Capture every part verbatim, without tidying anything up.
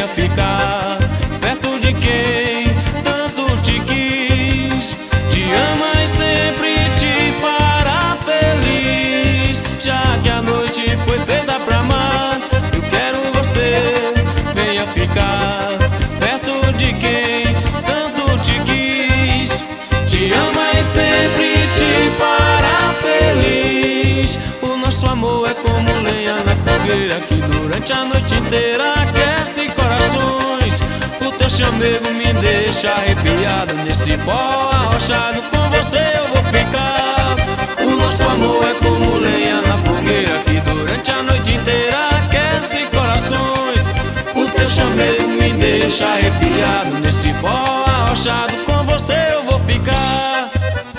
ficar perto de quem tanto te quis. Te ama e sempre te fará feliz. Já que a noite foi feita pra amar, eu quero você. Venha ficar perto de quem tanto te quis. Te ama e sempre te fará feliz. O nosso amor é como lenha na fogueira que durante a noite inteira aquece corações. O teu chamego me deixa arrepiado. Nesse pó arrochado com você eu vou ficar. O nosso amor é como lenha na fogueira que durante a noite inteira aquece corações. O teu chamego me deixa arrepiado. Nesse pó arrochado com você eu vou ficar.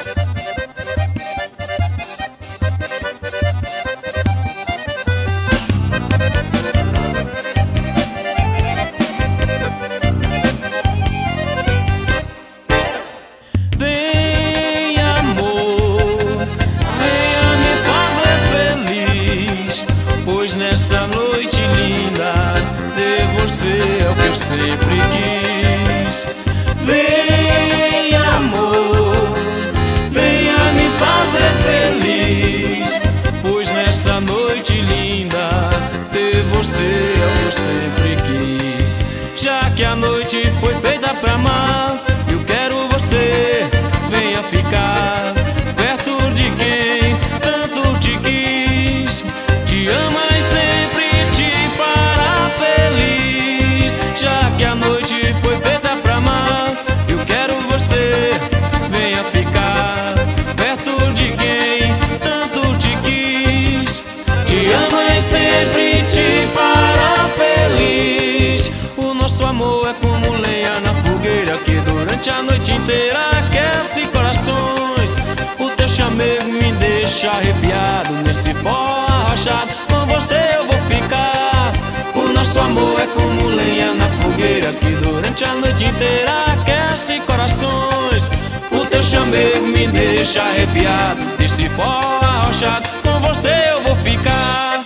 Nessa noite linda, ter você é o que eu sempre quis. Vem, amor, venha me fazer feliz. Pois nessa noite linda, ter você é o que eu sempre quis. Já que a noite foi feita pra amar, eu quero você. Venha ficar perto de quem tanto te quis. Te ama e sempre te fará feliz. Já que a noite foi feita pra amar, eu quero você. Venha ficar perto de quem tanto te quis. Te ama e sempre te fará feliz. O nosso amor é como lenha na fogueira que durante a noite inteira aquece corações. O teu chamego me deixa arrepiado. Nesse pó arrochado com você eu vou ficar. O nosso amor é como lenha na fogueira que durante a noite inteira aquece corações. O teu chamego me deixa arrepiado. Nesse pó arrochado com você eu vou ficar.